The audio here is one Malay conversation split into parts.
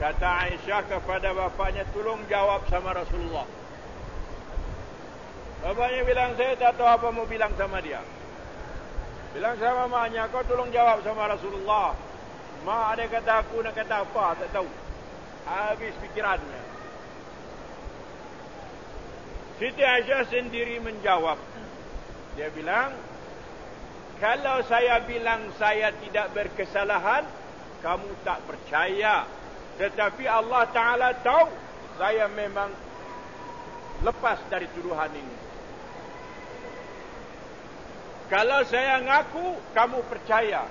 Kata Aisyah kepada bapaknya, tolong jawab sama Rasulullah. Bapaknya bilang, saya tak tahu apa mau bilang sama dia. Bilang sama maknya, kau tolong jawab sama Rasulullah. Mak ada kata aku nak kata apa, tak tahu. Habis pikirannya. Siti Aisyah sendiri menjawab. Dia bilang, kalau saya bilang saya tidak berkesalahan, kamu tak percaya. Tetapi Allah Ta'ala tahu saya memang lepas dari tuduhan ini. Kalau saya ngaku, kamu percaya.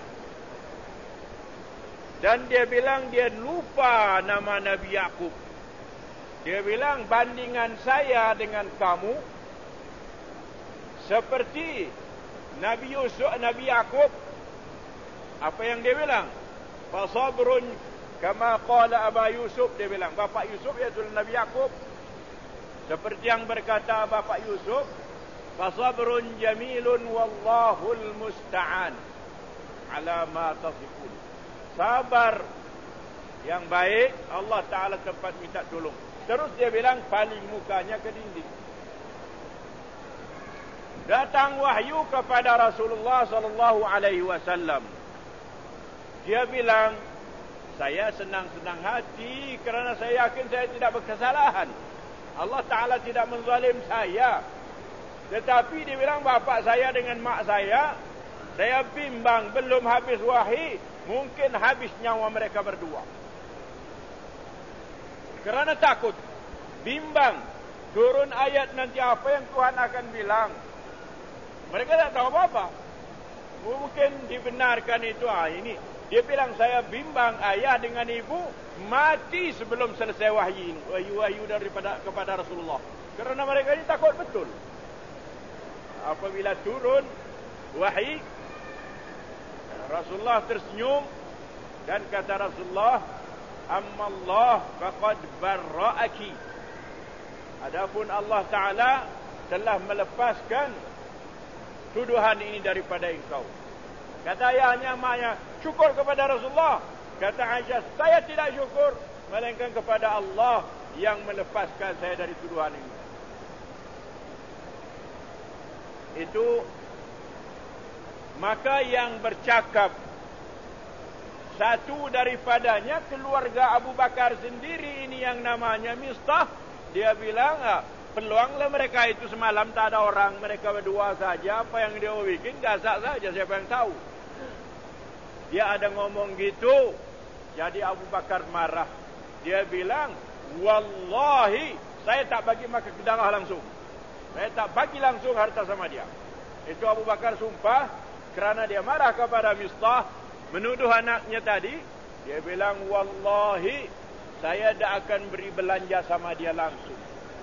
Dan dia bilang dia lupa nama Nabi Yakub. Dia bilang bandingan saya dengan kamu seperti Nabi Yusuf, Nabi Yakub. Apa yang dia bilang? Fasabrun kama qala Aba Yusuf. Dia bilang Bapak Yusuf iaitu Nabi Yakub. Seperti yang berkata Bapak Yusuf, fasabrun jamilun wallahul musta'an ala ma tasifun. Sabar yang baik, Allah Ta'ala tempat minta tolong. Terus dia bilang paling mukanya ke dinding. Datang wahyu kepada Rasulullah sallallahu alaihi wasallam. Dia bilang, saya senang-senang hati kerana saya yakin saya tidak berkesalahan. Allah Ta'ala tidak menzalim saya. Tetapi dia bilang bapak saya dengan mak saya bimbang, belum habis wahyi, mungkin habis nyawa mereka berdua. Kerana takut, bimbang, turun ayat nanti apa yang Tuhan akan bilang. Mereka tak tahu apa-apa. Mungkin dibenarkan itu. Ini dia bilang saya bimbang ayah dengan ibu mati sebelum selesai wahyu daripada kepada Rasulullah. Kerana mereka ini takut betul. Apabila turun wahyu, Rasulullah tersenyum dan kata Rasulullah, amma Allah faqad barra'aki. Adapun Allah Ta'ala telah melepaskan tuduhan ini daripada engkau. Kata ayahnya, maknya, syukur kepada Rasulullah. Kata Aisyah, saya tidak syukur, melainkan kepada Allah yang melepaskan saya dari tuduhan ini. Itu maka yang bercakap satu daripadanya keluarga Abu Bakar sendiri ini yang namanya Mistah. Dia bilang, peluanglah mereka itu semalam tak ada orang, mereka berdua saja. Apa yang dia bikin gasak saja, siapa yang tahu. Dia ada ngomong gitu. Jadi Abu Bakar marah. Dia bilang, wallahi saya tak bagi makan ke darah langsung. Saya tak bagi langsung harta sama dia. Itu Abu Bakar sumpah kerana dia marah kepada Mistah, menuduh anaknya tadi. Dia bilang, wallahi saya tak akan beri belanja sama dia langsung.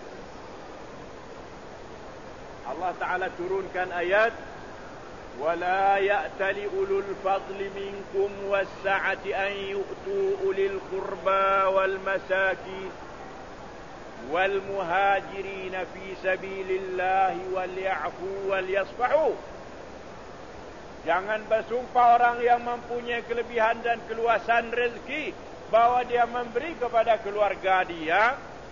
Allah Ta'ala turunkan ayat, وَلَا يَأْتَلِ أُولُو الْفَضْلِ مِنْكُمْ وَالسَّعَةِ أَنْ يُؤْتُوا أُولِي الْقُرْبَى وَالْمَسَاكِينِ وَالْمُهَاجِرِينَ فِي سَبِيلِ اللَّهِ وَلْيَعْفُوا وَلْيَصْفَحُوا. Jangan bersumpah orang yang mempunyai kelebihan dan keluasan rezeki bahawa dia memberi kepada keluarga dia,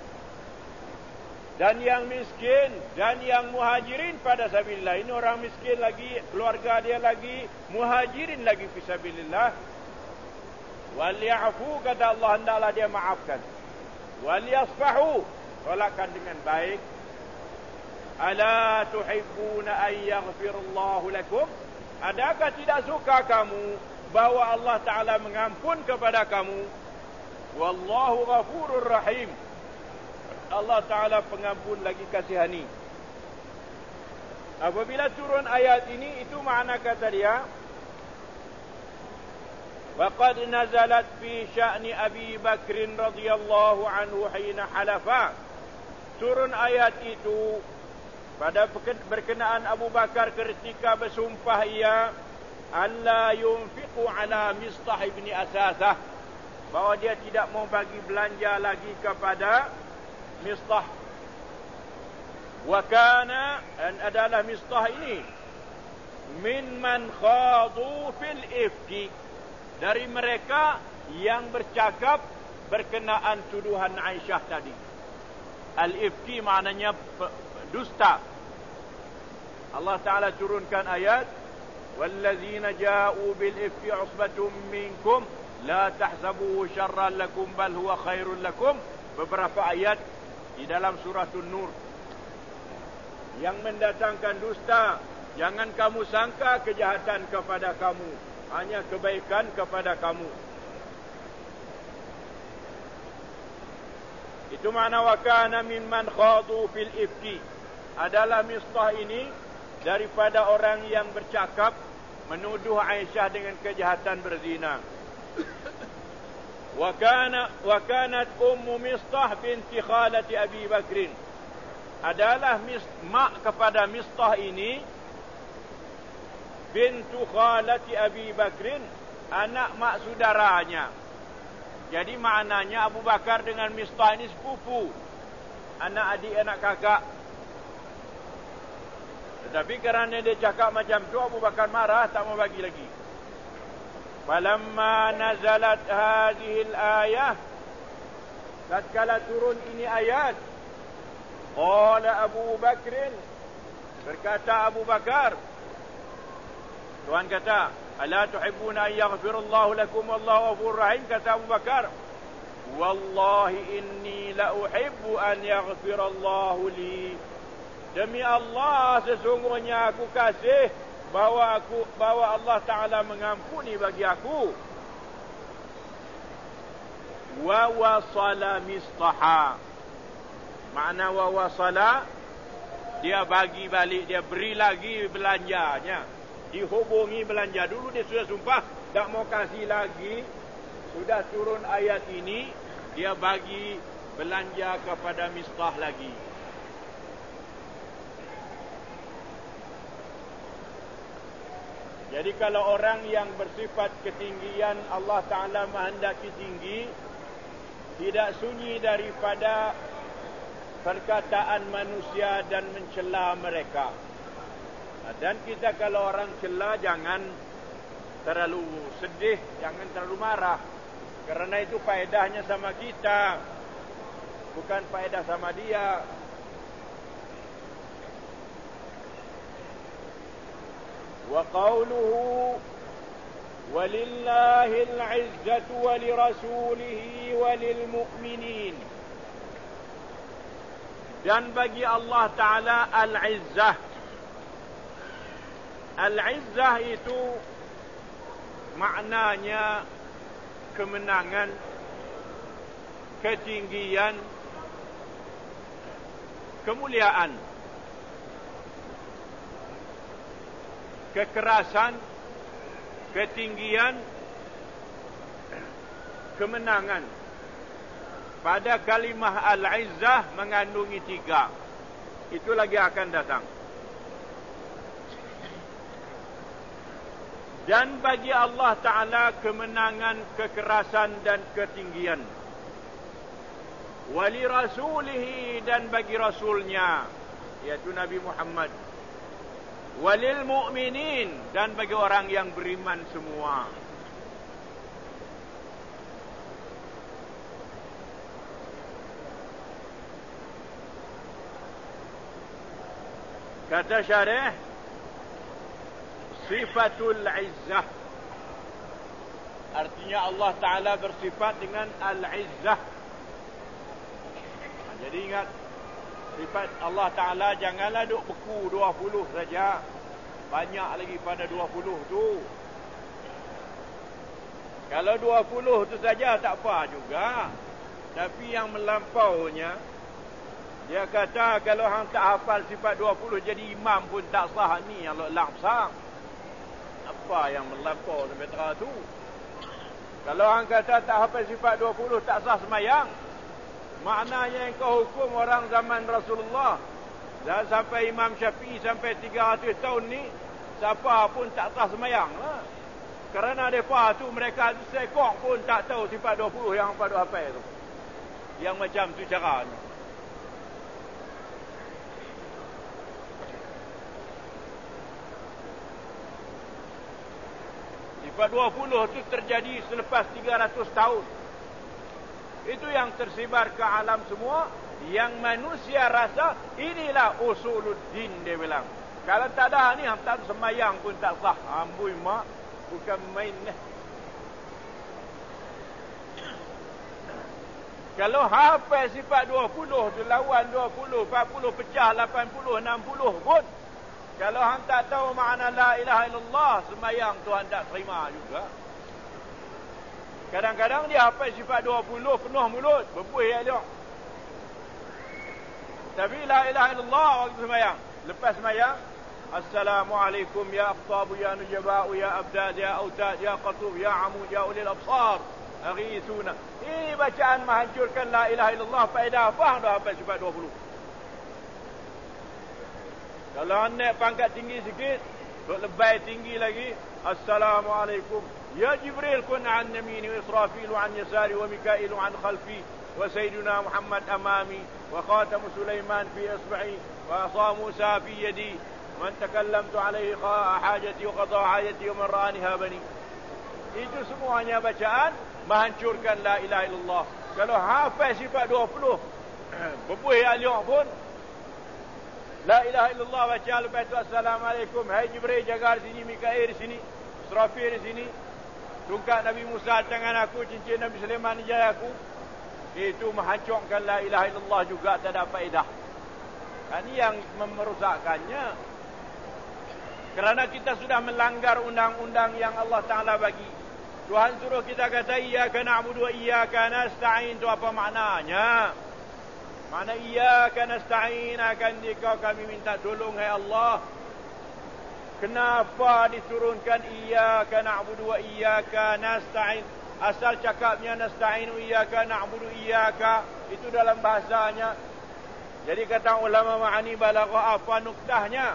dan yang miskin dan yang muhajirin pada sabilillah. Ini orang miskin lagi, keluarga dia lagi, muhajirin lagi fi sabilillah. Wali'afu, kata Allah, hendaklah dia maafkan. Waliyasfahu, tolakkan dengan baik. Ala tuhibbuna an yaghfirallahu lakum. Adakah tidak suka kamu bahawa Allah Ta'ala mengampun kepada kamu? Wallahu ghafurur rahim. Allah Ta'ala pengampun lagi kasihani. Apabila turun ayat ini, itu makna kata dia, وَقَدْ نَزَلَتْ فِي شَأْنِ أَبِي بَكْرٍ رَضِيَ اللَّهُ عَنْهُ حِينَ حَلَفَا. Turun ayat itu pada berkenaan Abu Bakar ketika bersumpah ia alla yunfiqu ala Mistah ibn Asasah, bahawa dia tidak mau bagi belanja lagi kepada Mistah. Wa kana, dan adalah Mistah ini min man khadu fil ifki, dari mereka yang bercakap berkenaan tuduhan Aisyah tadi. Al-ifki maknanya dusta. Allah Ta'ala turunkan ayat, wallazina ja'u bil ifki usbatum minkum la tahsabuhu syarran lakum bal huwa khairul lakum. Beberapa ayat di dalam surah An-Nur yang mendatangkan dusta, jangan kamu sangka kejahatan kepada kamu, hanya kebaikan kepada kamu. Itu makna wa kana mimman khadu fil ifki. Adalah Mistah ini daripada orang yang bercakap menuduh Aisyah dengan kejahatan berzina. Wa kanat ummu Mistah binti khalati Abi Bakrin. Adalah mak kepada Mistah ini bintu khalati Abi Bakrin, anak mak saudaranya. Jadi maknanya Abu Bakar dengan Mistah ini sepupu, anak adik, anak kakak. Tetapi kerana dia cakap macam tu, Abu Bakar marah, tak mau bagi lagi. Falamma nazalat hadhil ayah, tatkala turun ini ayat, qala Abu Bakrin, berkata Abu Bakar, Tuhan kata, ala tuhibbuna an yaghfirallahu lakum wallahu ghafurur rahim. Kata Abu Bakar, wallahi inni la uhibbu an yaghfirallahu li. Demi Allah, sesungguhnya aku kasih bahawa Allah Ta'ala mengampuni bagi aku. Wa wasala Mistaha. Makna wa wasala, dia bagi balik, dia beri lagi belanjanya. Dihubungi belanja. Dulu dia sudah sumpah tak mau kasih lagi. Sudah turun ayat ini, dia bagi belanja kepada Mistah lagi. Jadi kalau orang yang bersifat ketinggian, Allah Ta'ala menghendaki tinggi, tidak sunyi daripada perkataan manusia dan mencela mereka. Dan kita kalau orang cela, jangan terlalu sedih, jangan terlalu marah. Kerana itu faedahnya sama kita, bukan faedah sama dia. Wa qawluhu walillahil izzatu walirasulihi walilmu'minin. Dan bagi Allah Ta'ala al-izzah. Al-izzah itu maknanya kemenangan, ketinggian, kemuliaan, kekerasan, ketinggian, kemenangan. Pada kalimah al-izzah mengandungi 3. Itu lagi akan datang. Dan bagi Allah Ta'ala kemenangan, kekerasan dan ketinggian. Wali rasulihi, dan bagi rasulnya, yaitu Nabi Muhammad. Walil mu'minin, dan bagi orang yang beriman semua. Kata syarih, sifatul izzah, artinya Allah Ta'ala bersifat dengan al-izzah. Jadi ingat, sifat Allah Ta'ala janganlah duk beku 20 saja. Banyak lagi pada 20 tu. Kalau 20 tu saja tak apa juga. Tapi yang melampaunya, dia kata kalau hang tak hafal sifat 20 jadi imam pun tak sah. Ni yang langsang. Apa yang melampau sampai terang tu? Kalau hang kata tak hafal sifat 20 tak sah semayang, maknanya engkau hukum orang zaman Rasulullah dan sampai Imam Syafi'i sampai 300 tahun ni, siapa pun tak sah semayang lah. Kerana mereka tu, mereka sekok pun tak tahu sifat 20 yang pada hafal tu. Yang macam tu caranya. Sifat 20 tu terjadi selepas 300 tahun. Itu yang tersebar ke alam semua. Yang manusia rasa inilah usuluddin, dia bilang. Kalau tak ada ni, tak semayang pun tak sah. Amboi mak, bukan main ni. Kalau hafal sifat 20 tu lawan 20, 40 pecah 80, 60 pun. Kalau hang tak tahu makna la ilaha illallah, sembahyang Tuhan tak terima juga. Kadang-kadang dia hafal sifat 20 penuh mulut, berbuih dia. Tapi la ilaha illallah waktu sembahyang. Lepas sembahyang, Assalamualaikum ya aftabu ya nujaba'u ya abdad ya autad ya qatub ya amud ya ulil absar. Aghithuna. Ini bacaan menghancurkan la ilaha illallah. Faedah apa dah hafal sifat 20. Kalau naik pangkat tinggi sikit, duk lebay tinggi lagi, Assalamualaikum ya Jibril kun an yamini wa Israfil an yasari wa Mikail an khalfi wa sayyiduna Muhammad amami wa khatam Sulaiman fi isba'i wa asa Musa fi yadi man takallamtu alaihi hajati wa qada hajati wa man ra'ani habani. Itu semuanya bacaan menghancurkan la ilaha illallah. Kalau hafal sifat 20 berbuih aliok pun la ilaha illallah baca, lepas itu Assalamualaikum, hai Jibril jaga di sini, Mikail di sini, Israfil di sini, tungkat Nabi Musa tangan aku, cincin Nabi Sulaiman di jari aku. Itu menghancurkan la ilaha illallah juga, tak ada faedah. Ini yang merosakkannya. Kerana kita sudah melanggar undang-undang yang Allah Ta'ala bagi. Tuhan suruh kita kata iyyaka na'budu wa iyyaka nasta'in. Itu apa maknanya? Makna iyyaka nasta'in, akan dikau kami minta tolong hai Allah. Kenapa diturunkan iyyaka na'budu wa iyyaka nasta'in? Asal cakapnya nasta'in wa iyyaka na'budu iyyaka, itu dalam bahasanya. Jadi kata ulama ma'ani balaghah, apa nuktahnya?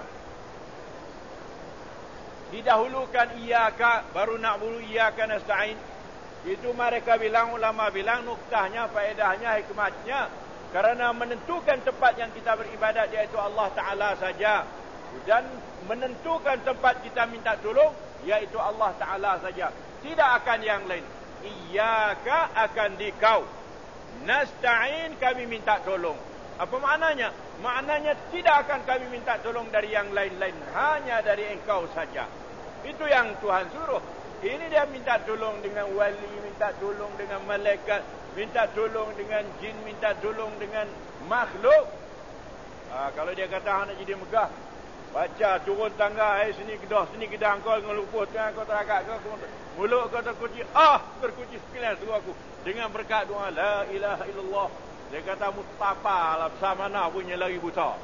Didahulukan iyyaka baru na'budu iyyaka nasta'in. Itu mereka bilang, ulama bilang nuktahnya, faedahnya, hikmatnya, karena menentukan tempat yang kita beribadat iaitu Allah Ta'ala saja, dan menentukan tempat kita minta tolong iaitu Allah Ta'ala saja, tidak akan yang lain. Iyyaka akan dikau, nasta'in kami minta tolong. Apa maknanya? Maknanya tidak akan kami minta tolong dari yang lain-lain, hanya dari engkau saja. Itu yang Tuhan suruh. Ini dia minta tolong dengan wali, minta tolong dengan malaikat, minta tolong dengan jin, minta tolong dengan makhluk. Kalau dia kata nak jadi megah, baca turun tangga, sini kedah, kau ngelupus, kau terakat, mulut kau terkunci, terkunci sekalian seluruh aku. Dengan berkat doa la ilaha illallah. Dia kata Mustafa lah, sama mana punya lagi buta.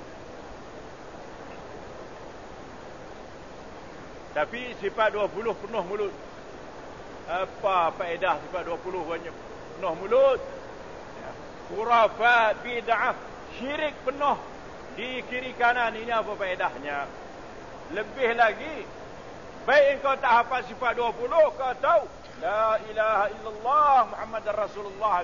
Tapi sifat 20 penuh mulut. Apa faedah sifat 20 banyak penuh mulut? Khurafat, bid'ah, syirik penuh di kiri kanan. Ini apa faedahnya? Lebih lagi, baik engkau tak hafal sifat 20, kau tahu la ilaha illallah Muhammadar Rasulullah.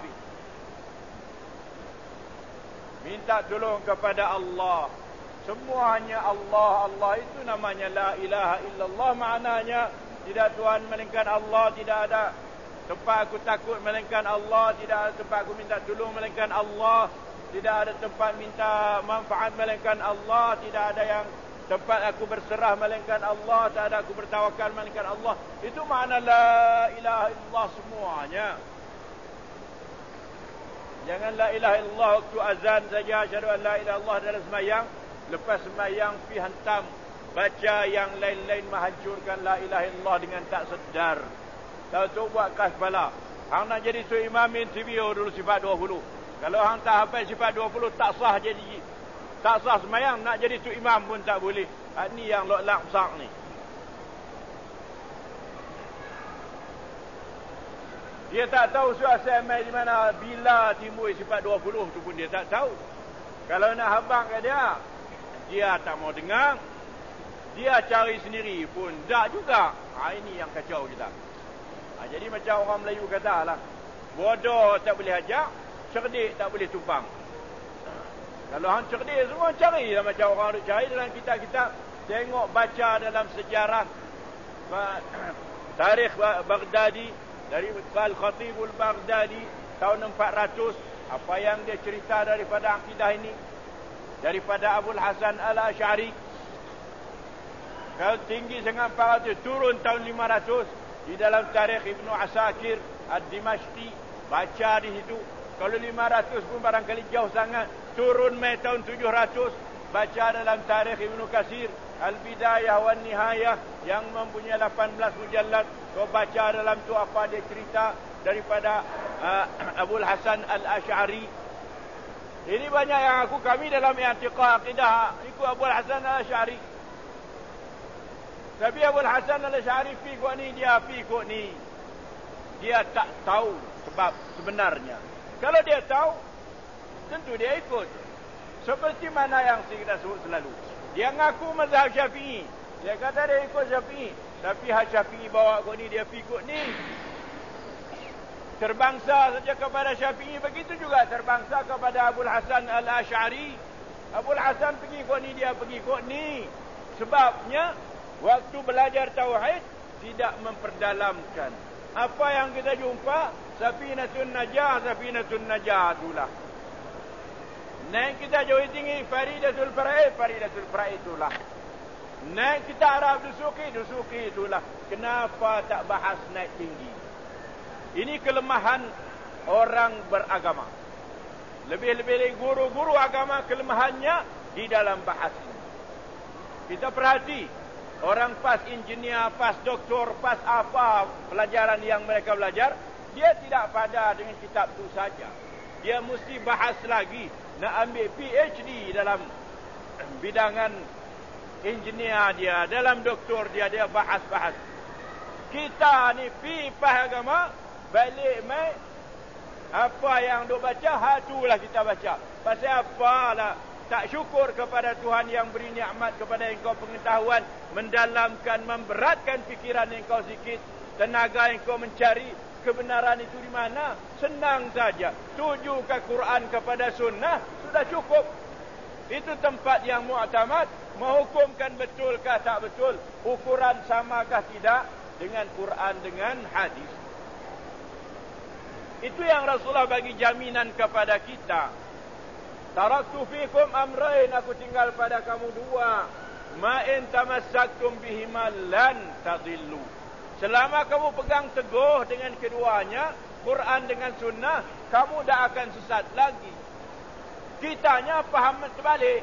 Minta tolong kepada Allah. Semuanya Allah. Allah itu namanya la ilaha illallah. Maknanya tidak Tuhan melainkan Allah. Tidak ada tempat aku takut melainkan Allah. Tidak ada tempat aku minta tolong melainkan Allah. Tidak ada tempat minta manfaat melainkan Allah. Tidak ada yang tempat aku berserah melainkan Allah. Tak ada aku bertawakal melainkan Allah. Itu makna la ilaha illallah semuanya. Jangan la ilaha illallah waktu azan saja, asyhadu an la ilaha illallah dalam sembahyang. Lepas sembahyang pi hantam baca yang lain-lain menghancurkan la ilaha illallah dengan tak sedar. Tahu buat kas kepala. Hang nak jadi tu imam interview dulu sifat 20. Kalau hang tak hafal sifat 20 tak sah jadi, tak sah sembahyang. Nak jadi tu imam pun tak boleh. Ini yang lak sak ni. Dia tak tahu suasana mai di mana, bila timbul sifat 20 tu pun dia tak tahu. Kalau nak habang ke dia tak mau dengar. Dia cari sendiri pun tak juga. Ini yang kacau kita. Jadi macam orang Melayu kata lah, bodoh tak boleh ajak, cerdik tak boleh tumpang. Kalau hang cerdik semua cari lah, macam orang duk cari dalam kitab-kitab. Tengok baca dalam sejarah tarikh Baghdadi dari Al-Khatibul Baghdadi, tahun 400. Apa yang dia cerita daripada akidah ini? Daripada Abul Hasan Al-Asy'ari. Kalau tinggi sangat 400, turun tahun 500. Di dalam tarikh Ibnu Asakir Ad-Dimashqi, baca di situ. Kalau 500 pun barangkali jauh sangat, turun mai tahun 700. Baca dalam tarikh Ibnu Katsir Al-Bidayah wan Nihayah yang mempunyai 18 mujallad. Kau baca dalam tu apa dia cerita daripada Abul Hasan Al-Asy'ari. Ini banyak yang kami dalam i'tiqad akidah ikut Abul Hasan Al-Asy'ari. Tapi Abul Hasan Al-Asy'ari ikut ni, dia ikut ni. Dia tak tahu sebab sebenarnya. Kalau dia tahu, tentu dia ikut. Seperti mana yang kita sebut selalu. Dia ngaku mazhab Syafi'i. Dia kata dia ikut Syafi'i. Tapi Syafi'i bawa ikut ni, dia ikut ni. Terbangsa saja kepada Syafi'i, begitu juga terbangsa kepada Abul Hasan Al-Asy'ari. Abul Hasan pergi ikut ni, dia pergi ikut ni. Sebabnya waktu belajar tauhid tidak memperdalamkan. Apa yang kita jumpa, Safinatun Najah itulah. Naik kita jauh tinggi, Faridatul Faraid itulah. Naik kita Arab Dusuki itulah. Kenapa tak bahas naik tinggi? Ini kelemahan orang beragama. Lebih-lebih guru-guru agama, kelemahannya di dalam bahas ini. Kita perhati, orang pas engineer, pas doktor, pas apa pelajaran yang mereka belajar, dia tidak pada dengan kitab itu saja. Dia mesti bahas lagi, nak ambil PhD dalam bidangan engineer dia, dalam doktor dia bahas-bahas. Kita ni pipah agama, balik mai apa yang duk baca, hatulah kita baca. Pasal apalah tak syukur kepada Tuhan yang beri nikmat kepada engkau pengetahuan, mendalamkan, memberatkan fikiran engkau sikit, tenaga engkau mencari kebenaran itu di mana? Senang saja. Tuju ke Quran kepada sunnah, sudah cukup. Itu tempat yang mu'tamad. Menghukumkan betulkah tak betul, ukuran samakah tidak dengan Quran, dengan hadis. Itu yang Rasulullah bagi jaminan kepada kita. Taraktu fikum amrain, aku tinggal pada kamu dua. Ma in tamassaktum bihima lan tadillu. Selama kamu pegang teguh dengan keduanya, Quran dengan sunnah, kamu tak akan sesat lagi. Kitanya faham terbalik.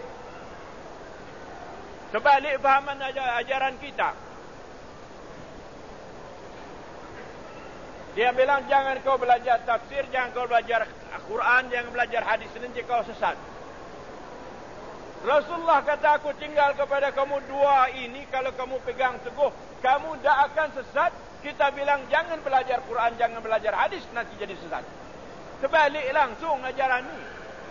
Terbalik fahaman ajaran kita. Dia bilang jangan kau belajar tafsir, jangan kau belajar Quran, jangan belajar hadis, nanti kau sesat. Rasulullah kata aku tinggal kepada kamu dua ini, kalau kamu pegang teguh, kamu tak akan sesat. Kita bilang jangan belajar Quran, jangan belajar hadis, nanti jadi sesat. Terbalik langsung ajaran ini.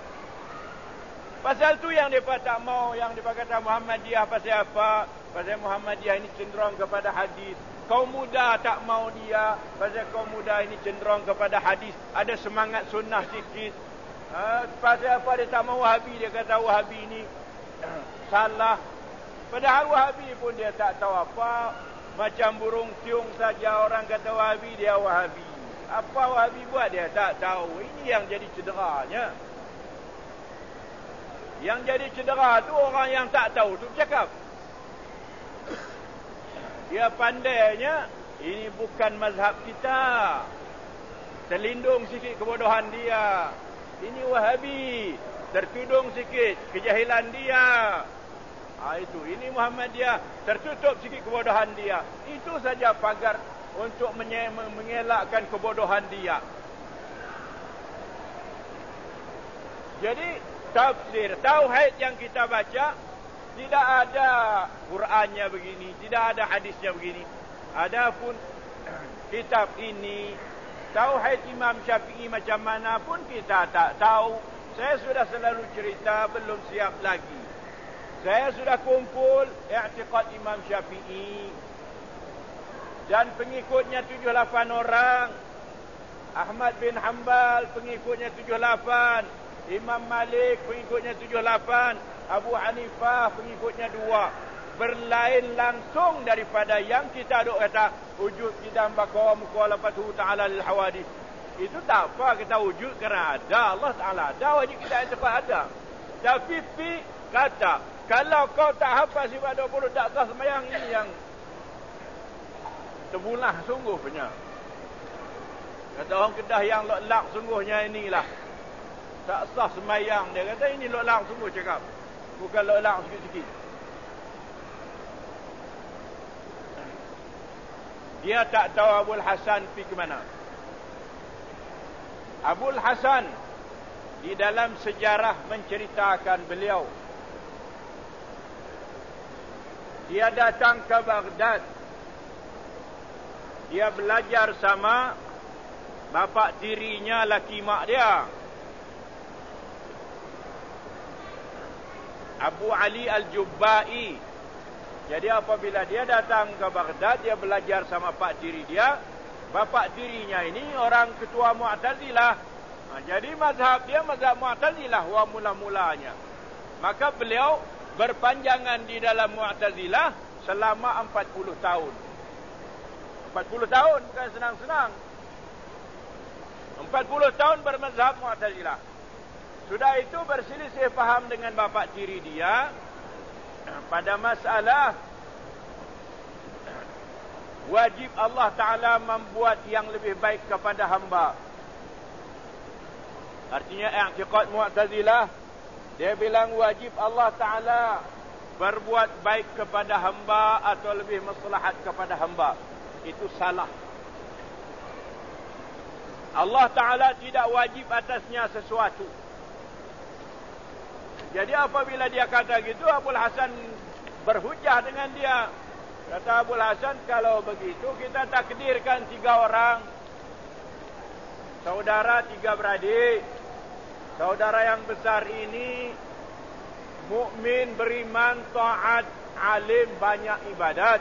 Pasal tu yang mereka tak mau, yang mereka kata Muhammadiyah pasal apa? Pasal Muhammadiyah ini cenderung kepada hadis. Kaum muda tak mau dia, pasal kaum muda ini cenderung kepada hadis. Ada semangat sunnah sikit. Pasal apa dia tak mau Wahabi? Dia kata Wahabi ini salah. Padahal Wahabi pun dia tak tahu apa. Macam burung tiung saja orang kata Wahabi, dia Wahabi. Apa Wahabi buat dia tak tahu. Ini yang jadi cederanya. Yang jadi cedera tu orang yang tak tahu tu bercakap. Dia pandainya, ini bukan mazhab kita. Terlindung sikit kebodohan dia. Ini Wahabi. Tertudung sikit kejahilan dia. Itu. Ini Muhammadiyah. Tertutup sikit kebodohan dia. Itu saja pagar untuk mengelakkan kebodohan dia. Jadi tafsir, tauhid yang kita baca, tidak ada Qurannya begini, tidak ada hadisnya begini. Adapun kitab ini, tauhid Imam Syafi'i macam mana pun kita tak tahu. Saya sudah selalu cerita, belum siap lagi. Saya sudah kumpul i'tiqad Imam Syafi'i dan pengikutnya 78 orang. Ahmad bin Hanbal pengikutnya 78. Imam Malik pengikutnya 78, Abu Hanifah pengikutnya 2. Berlain langsung daripada yang kita duk kata wujud qidam baqawa mukhalafatuhu ta'ala lil hawadith. Itu tak apa kita wujud kerana ada. Allah Ta'ala ada, wajib kita cepat ada. Tapi kata, kalau kau tak hafal sifat 20, tak sah sembahyang, ini yang terbulah sungguhnya. Kata orang Kedah yang lak sungguhnya inilah. Tak sah sembahyang. Dia kata ini lak sungguh cakap. Bukan lak sikit-sikit. Dia tak tahu Abul Hasan pergi ke mana. Abul Hasan di dalam sejarah menceritakan beliau, dia datang ke Baghdad. Dia belajar sama bapa tirinya, laki mak dia, Abu Ali Al-Jubba'i. Jadi apabila dia datang ke Baghdad, dia belajar sama pak tiri dia. Bapa tirinya ini orang ketua Mu'tazilah. Jadi mazhab dia mazhab Mu'tazilah wa mula-mulanya. Maka beliau berpanjangan di dalam Mu'tazilah selama 40 tahun. 40 tahun bukan senang-senang. 40 tahun bermazhab Mu'tazilah. Sudah itu berselisih faham dengan bapa tiri dia pada masalah wajib Allah Ta'ala membuat yang lebih baik kepada hamba. Artinya i'tiqad Mu'tazilah, dia bilang wajib Allah Ta'ala berbuat baik kepada hamba atau lebih maslahat kepada hamba. Itu salah. Allah Ta'ala tidak wajib atasnya sesuatu. Jadi apabila dia kata gitu, Abul Hasan berhujah dengan dia. Kata Abul Hasan, kalau begitu kita takdirkan 3 orang. Saudara 3 beradik. Saudara yang besar ini mukmin, beriman, taat, alim, banyak ibadat.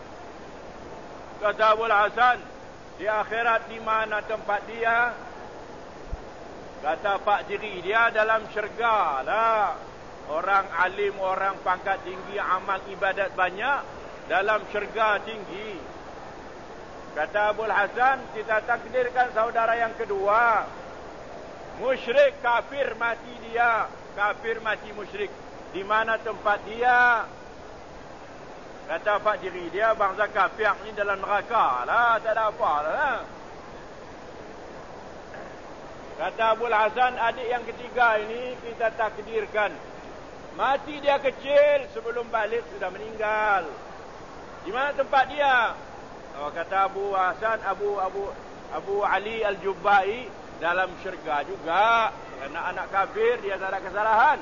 Kata Abul Hasan, di akhirat di mana tempat dia? Kata pak tiri dia, dalam syurga lah. Orang alim, orang pangkat tinggi, amal ibadat banyak, dalam syurga tinggi. Kata Abul Hasan, kita takdirkan saudara yang kedua, musyrik, kafir, mati dia. Kafir, mati musyrik. Di mana tempat dia? Kata pak tiri dia, bangsa kafir ni dalam neraka lah, tak ada apa lah. Kata Abul Hasan, adik yang ketiga ini kita takdirkan mati dia kecil, sebelum balik sudah meninggal. Di mana tempat dia? Oh, kata Abu Hasan, Abu Ali Al-Jubba'i, dalam syurga juga. Kerana anak kafir, dia tak ada kesalahan.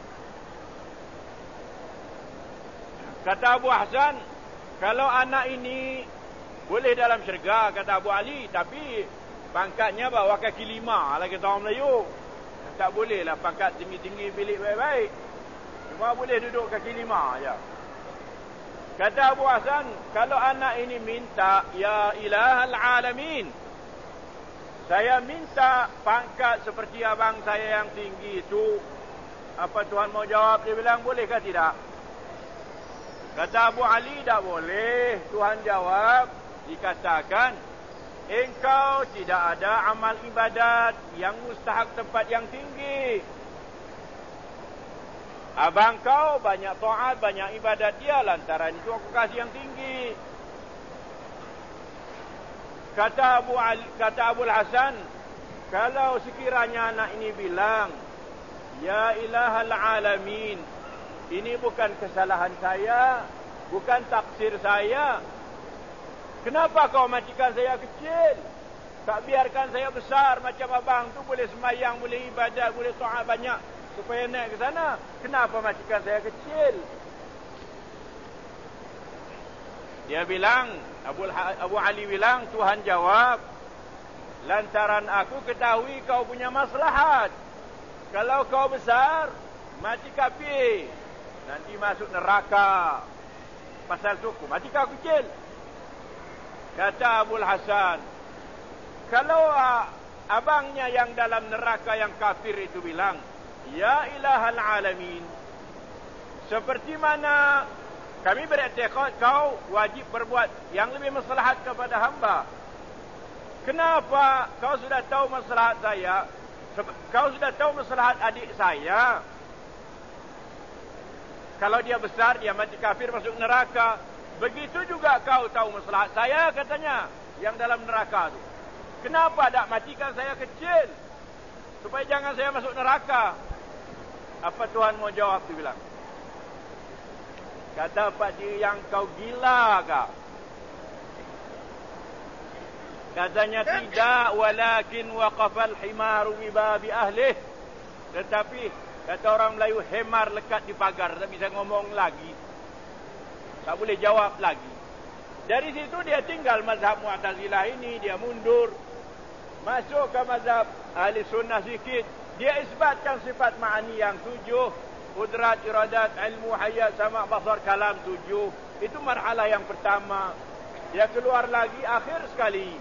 Kata Abu Hasan, kalau anak ini boleh dalam syurga, kata Abu Ali, tapi pangkatnya bawah kaki 5 lah kata orang Melayu. Tak boleh lah pangkat tinggi-tinggi, bilik baik-baik. Cuma boleh duduk kaki 5 je. Kata Abu Hasan, kalau anak ini minta, ya ilahal alamin, saya minta pangkat seperti abang saya yang tinggi itu, apa Tuhan mau jawab? Dia bilang, bolehkah tidak? Kata Abu Ali, tak boleh. Tuhan jawab, dikatakan, engkau tidak ada amal ibadat yang mustahak tempat yang tinggi. Abang kau banyak taat, banyak ibadat dia, lantaran itu aku kasih yang tinggi. Kata Abul Hasan, kalau sekiranya anak ini bilang, ya ilahal alamin, ini bukan kesalahan saya, bukan taksir saya, kenapa kau matikan saya kecil? Tak biarkan saya besar macam abang tu, boleh sembahyang, boleh ibadat, boleh taat banyak, supaya naik ke sana. Kenapa matikan saya kecil? Dia bilang, Abu Ali bilang, Tuhan jawab, lantaran aku ketahui kau punya maslahat. Kalau kau besar, mati kafir, nanti masuk neraka. Pasal suku, mati kau kecil. Kata Abul Hasan, kalau abangnya yang dalam neraka yang kafir itu bilang, ya ilahal alamin, seperti mana kami beriktikad kau wajib berbuat yang lebih maslahat kepada hamba. Kenapa kau sudah tahu maslahat saya? Kau sudah tahu maslahat adik saya. Kalau dia besar, dia mati kafir masuk neraka. Begitu juga kau tahu maslahat saya, katanya, yang dalam neraka itu. Kenapa tak matikan saya kecil? Supaya jangan saya masuk neraka. Apa Tuhan mau jawab? Dia bilang. Kata Pak Ji, yang kau gila kah? Katanya tidak, walakin waqafal himaru bibabi ahlih. Tetapi kata orang Melayu, hemar lekat di pagar, tak bisa ngomong lagi. Tak boleh jawab lagi. Dari situ dia tinggal mazhab Mu'tazilah ini, dia mundur. Masuk ke mazhab Ahli Sunnah sikit. Dia isbatkan sifat ma'ani yang 7. Qudrat, iradat, ilmu, hayat, sama' basar, kalam 7. Itu marhalah yang pertama. Dia keluar lagi akhir sekali.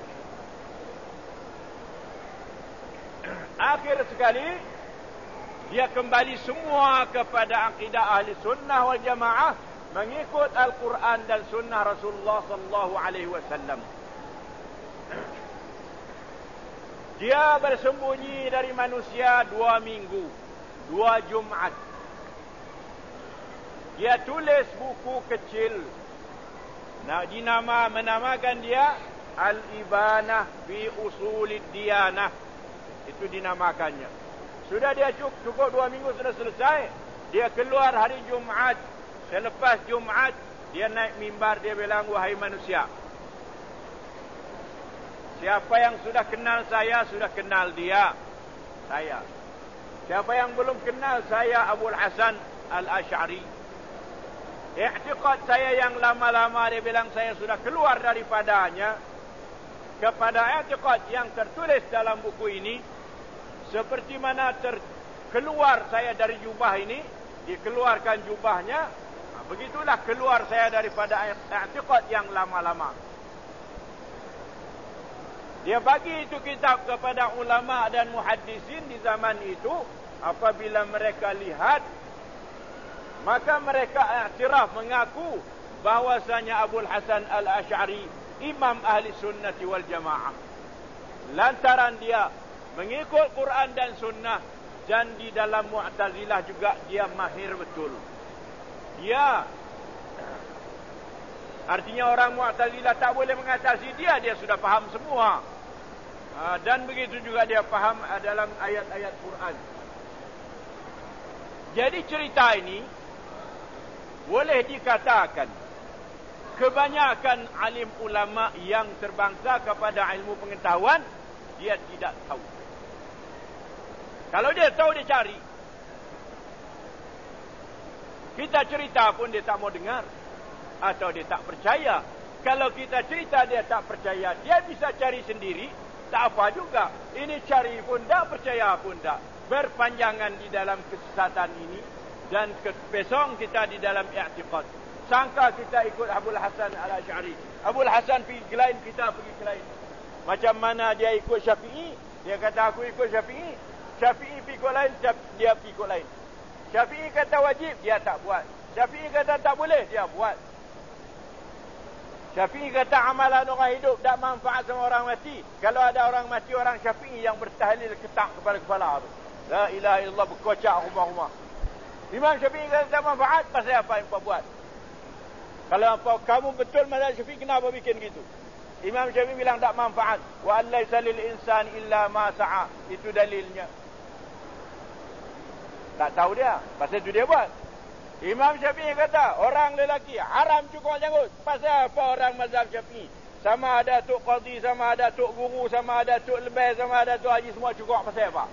Akhir sekali, dia kembali semua kepada akidah Ahli Sunnah wal Jamaah, mengikut Al-Quran dan Sunnah Rasulullah sallallahu alaihi wasallam. Dia bersembunyi dari manusia 2 minggu, 2 Jumat. Dia tulis buku kecil. Menamakan dia Al-Ibanah fi Usulid Diyanah. Itu dinamakannya. Sudah dia cukup 2 minggu sudah selesai. Dia keluar hari Jumat. Selepas Jumat, dia naik mimbar, dia bilang, wahai manusia, siapa yang sudah kenal saya, sudah kenal dia, saya. Siapa yang belum kenal saya, Abul Hasan Al-Asy'ari. I'tiqad saya yang lama-lama, dia bilang, saya sudah keluar daripadanya kepada i'tiqad yang tertulis dalam buku ini. Seperti mana keluar saya dari jubah ini, dikeluarkan jubahnya, begitulah keluar saya daripada i'tiqad yang lama-lama. Dia bagi itu kitab kepada ulama dan muhaddisin di zaman itu. Apabila mereka lihat, maka mereka iktiraf, mengaku bahwasanya Abul Hasan Al-Asy'ari imam ahli sunnati wal jamaah. Lantaran dia mengikut Quran dan sunnah, dan di dalam Mu'tazilah juga dia mahir betul. Dia, artinya orang Mu'tazilah tak boleh mengatasi dia, dia sudah faham semua. Dan begitu juga dia faham dalam ayat-ayat Quran. Jadi cerita ini boleh dikatakan kebanyakan alim ulama yang terbangsa kepada ilmu pengetahuan, dia tidak tahu. Kalau dia tahu, dia cari. Kita cerita pun dia tak mau dengar, atau dia tak percaya. Kalau kita cerita dia tak percaya, dia bisa cari sendiri, tak apa juga. Ini cari pun tak, percaya pun tak. Berpanjangan di dalam kesesatan ini, dan kepesong kita di dalam i'tiqad. Sangka kita ikut Abul Hasan Al-Asy'ari. Abul Hasan pergi ke lain, kita pergi ke lain. Macam mana dia ikut Syafi'i? Dia kata aku ikut Syafi'i. Syafi'i pergi ke lain, dia pergi ke lain. Syafi'i kata wajib, dia tak buat. Syafi'i kata tak boleh, dia buat. Syafi'i kata amalan orang hidup tak manfaat sama orang mati. Kalau ada orang mati, orang Syafi'i yang bertahlil ketak kepada kepala tu. La ilaha illallah, berkocak rumah-rumah. Imam Syafi'i kata tak manfaat, pasal apa yang kau buat? Kalau apa kamu betul mazhab Syafi'i, kenapa bikin gitu? Imam Syafi'i bilang tak manfaat. Wa allaisa lil insani illa ma sa'a. Itu dalilnya. Tak tahu dia, pasal itu dia buat. Imam Syafi'i kata orang lelaki haram cukur janggut. Pasal apa orang mazhab Syafi'i? Sama ada tok qadhi, sama ada tok guru, sama ada tok lebih, sama ada tok haji, semua cukur. Pasal apa?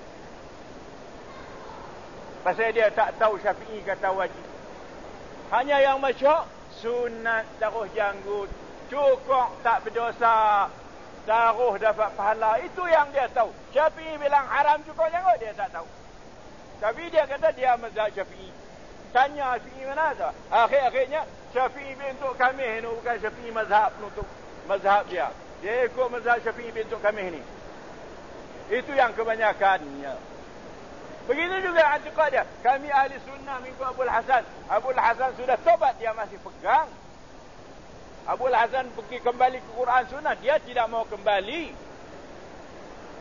Pasal dia tak tahu Syafi'i kata wajib. Hanya yang masyhur sunat taruh janggut, cukur tak berdosa, taruh dapat pahala. Itu yang dia tahu. Syafi'i bilang haram cukur janggut, dia tak tahu. Tapi dia kata dia mazhab Syafi'i. Tanya Syafi'i mana tu? Akhir-akhirnya Syafi'i bentuk kamih ni, bukan Syafi'i mazhab untuk mazhab dia. Dia ikut mazhab Syafi'i bentuk kamih ni. Itu yang kebanyakannya. Begitu juga i'tiqad dia. Kami ahli sunnah mengikut Abul Hasan. Abul Hasan sudah tobat, dia masih pegang. Abul Hasan pergi kembali ke Quran sunnah, dia tidak mau kembali.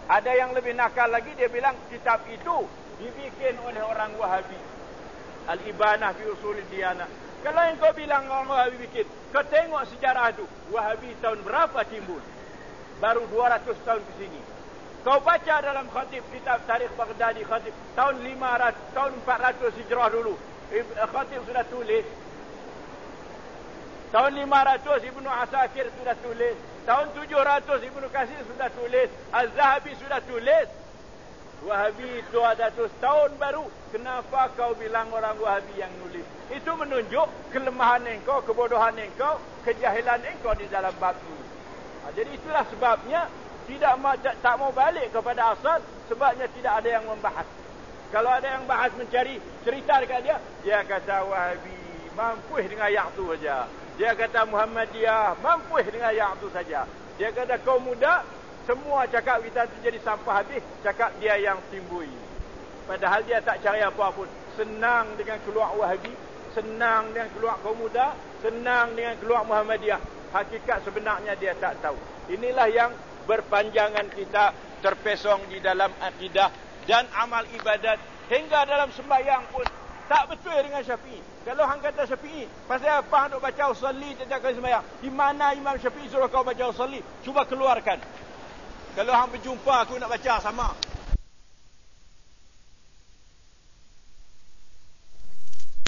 Ada yang lebih nakal lagi, dia bilang kitab itu dibikin oleh orang Wahabi. Al-Ibanah fi Usulid Diyanah. Kalau yang kau bilang orang Wahabi bikin, kau tengok sejarah itu. Wahabi tahun berapa timbul? Baru 200 tahun ke sini. Kau baca dalam khatib kitab Tarikh Baghdadi khatib tahun 500, tahun 400 Hijrah dulu. Khatib sudah tulis. Tahun 500 Ibnu Asakir sudah tulis. Tahun 700 Ibnu Katsir sudah tulis. Az-Zahabi sudah tulis. Wahabi 200 tahun baru. Kenapa kau bilang orang Wahabi yang nulis? Itu menunjuk kelemahan engkau, kebodohan engkau, kejahilan engkau di dalam bab ini. Jadi itulah sebabnya tak mau balik kepada asal, sebabnya tidak ada yang membahas. Kalau ada yang bahas mencari cerita dekat dia, dia kata Wahabi mampu dengan ayat tu saja. Dia kata Muhammadiyah mampu dengan ayat tu saja. Dia kata kaum muda semua cakap kita tu jadi sampah habis, cakap dia yang timbul. Padahal dia tak cari apa pun. Senang dengan keluar Wahabi, senang dengan keluar kaum muda, senang dengan keluar Muhammadiyah. Hakikat sebenarnya dia tak tahu. Inilah yang berpanjangan kita terpesong di dalam akidah dan amal ibadat. Hingga dalam sembahyang pun tak betul dengan Syafi'i. Kalau hang kata Syafi'i, pasal apa hang duk baca usolli setiap kali sembahyang? Di mana Imam Syafi'i suruh kau baca usolli? Cuba keluarkan. Kalau hang berjumpa aku nak baca sama.